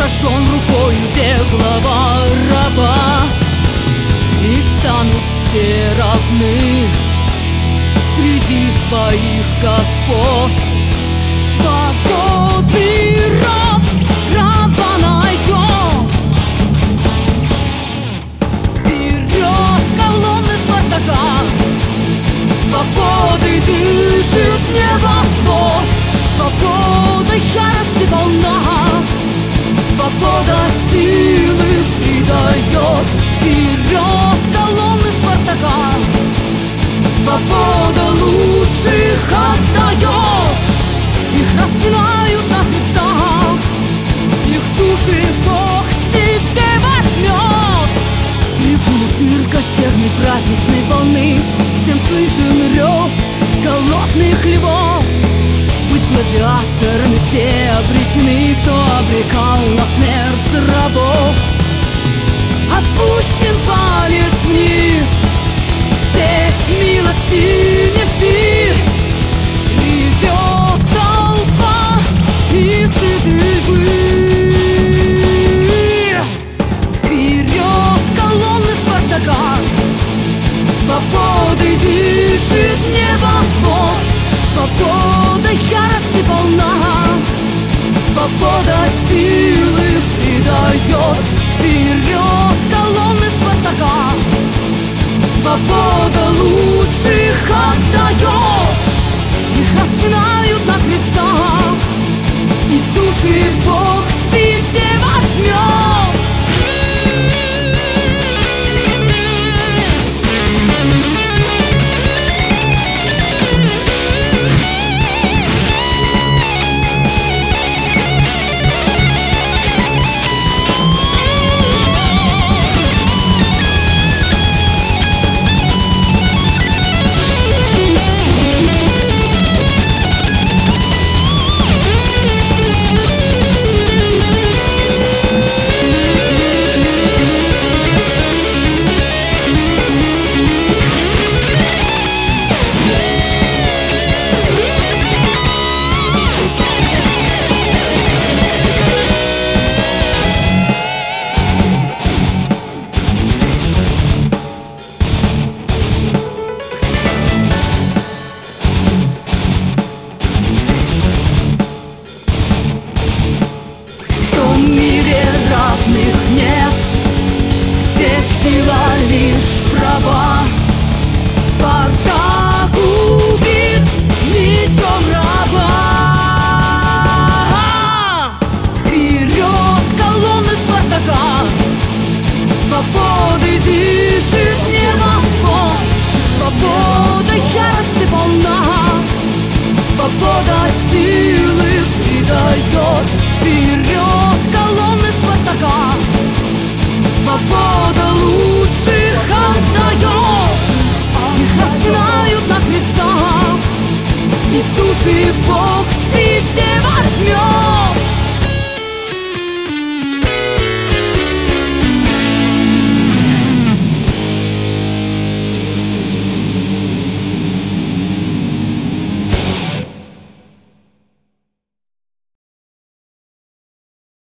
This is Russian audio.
сожжен рукою беглого раба, и станут все равны среди своих господ. Свободный раб раба найдет. Вперед колонны Спартака, свободой дышит небосвод. Свобода ярости волна, свобода силы придает. Вперед колонны Спартака, свобода лучших отдает. Их распинают на крестах, их души Бог себе возьмет. Трибуны цирка черной праздничной волны, всем слышен рев голодных львов. Быть гладиаторами те обречены, кто обрекал на смерть рабов. Опущен палец вниз, здесь милости не жди. Ревет толпа и сыты львы. Вперед колонны Спартака, свободой дышит небосвод. Свобода ярости волна, свобода силы придает. Вперед колонны Спартака, свобода лучших отдает. Их распинают на крестах, и души Бог себе возьмет. Нет, где сила лишь права. Спартак убит мечом раба. Вперед колонны Спартака, свободой дышит небосвод. Свобода ярости волна, свобода силы придает. Вперед колонны Спартака, свобода лучших отдает. Их распинают на крестах, и души Бог